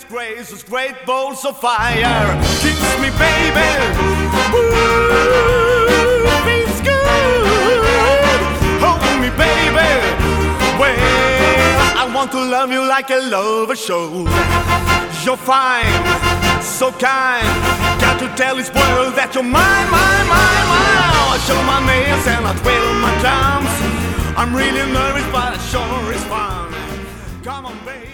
endless grace, those great balls of fire. Kiss me, baby. Ooh, feels good. Hold me, baby. Well, I want to love you like a lover should. You're fine, so kind. Got to tell this world that you're mine, mine, mine, mine. I show my nails and I twiddle my thumbs. I'm really nervous, but it sure is fun. Come on, baby.